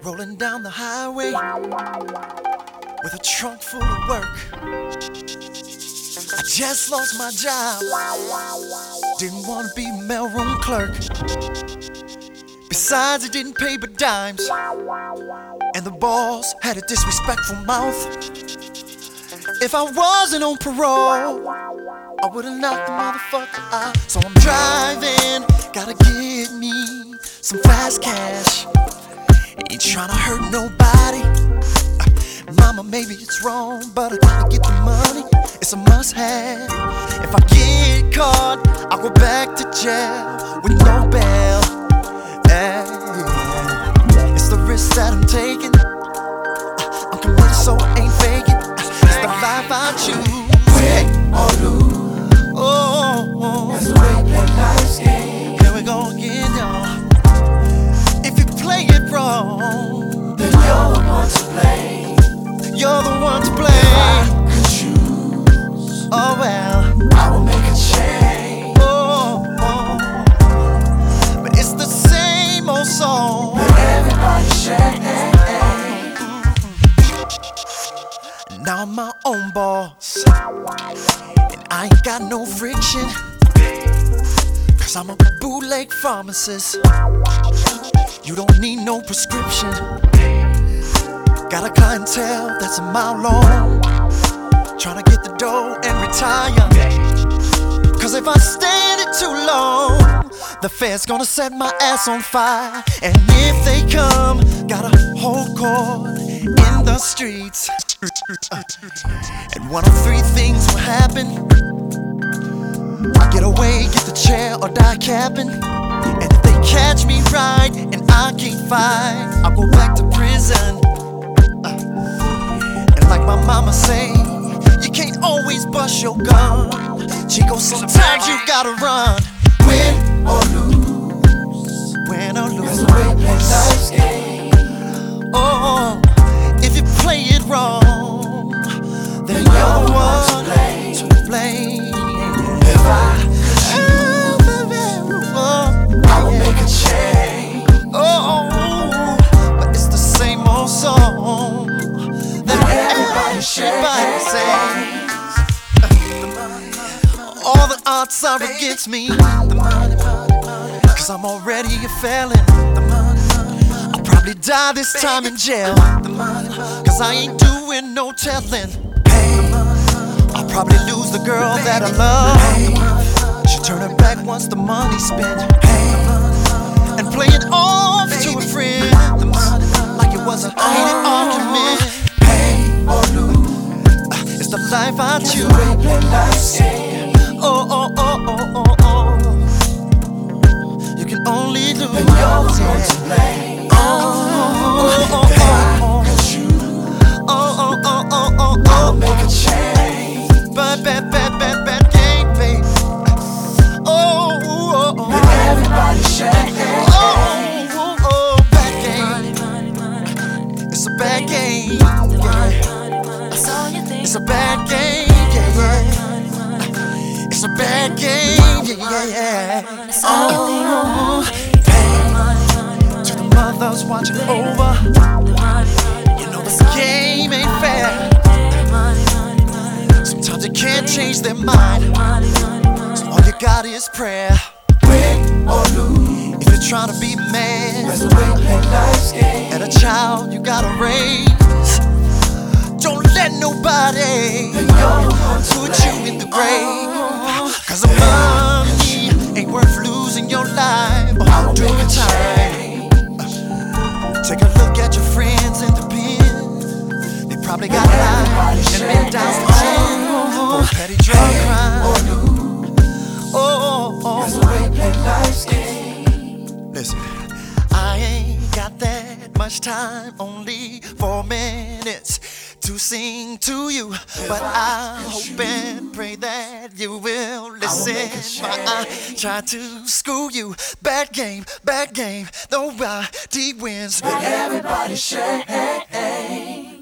Rolling down the highway with a trunk full of work. I just lost my job, didn't want to be a mailroom clerk. Besides, it didn't pay but dimes, and the boss had a disrespectful mouth. If I wasn't on parole, I would've knocked the motherfucker out. So I'm driving, gotta get me some fast cash. Ain't tryna hurt nobody. Mama, maybe it's wrong, but I gotta get the money. It's a must-have. If I get caught, I'll go back to jail with no bail. Hey, it's the risk that I'm taking. I'm committed, so I ain't faking. It's the life I choose. Win or lose, that's the way play life's game. Here we go again, y'all. If you play it wrong, then you're the one to blame. you're the one to If blame. I could choose, Oh well, I will make a change. but it's the same old song. But everybody shake. Now I'm my own boss, and I ain't got no friction, 'cause I'm a bootleg pharmacist. You don't need no prescription. Got a clientele that's a mile long, tryna get the dough and retire. 'Cause if I stay in it too long, the Fed's gonna set my ass on fire. And if they come, gotta hold court in the streets. And one of three things will happen: I get away, get the chair, or die capping. And if they catch me right and I can't fight, I'll go back to prison. And like my mama say, you can't always bust your gun. Chico, sometimes you gotta run. Win or lose, Win or that's lose. the way play life's game. Oh, if you play it wrong, then You're you're the the one to one blame. to blame. If I will make a change. Oh, but it's the same old song that everybody sings. All the odds are against me, 'cause I'm already a felon. I'll probably die this time in jail, 'cause I ain't doing no telling. I'll probably lose the girl that I love. She'll turn her back once the money's spent, and play it off to her friends like it was a heated argument. Pain or lose, It's the life I that's the choose. way play life's game. Oh, oh, oh, oh, oh, oh. You can only lose. Then you're the one to blame. Oh, oh, oh, oh, If I oh. could choose, Oh, oh, oh, oh, oh, I will oh. make a change. Bad, bad, bad, bad, bad game, babe. Oh, oh, oh. But everybody shake. Oh, oh, oh, bad game. It's a bad game. Yeah. It's a bad game. Yeah, yeah. It's a bad game. Yeah, yeah, yeah. Oh, hey. To the mothers watching over, you know this game ain't fair. Sometimes they can't change their mind, so all you got is prayer. Win or lose, If you're trying to be a man that's the way play life's game. and a child you gotta raise, don't let nobody Then you're the one to put you in the grave. 'Cause the money ain't worth losing your life I will doing make a time. Take a look at your friends in the pen. They probably got lives and been down for petty drug crime. Oh, oh, That's oh. the way play life's game. Listen, I ain't got that much time, only 4 minutes to sing to you, but I hope and pray that you will listen. While I try to school you. Bad game, nobody wins. Everybody shake.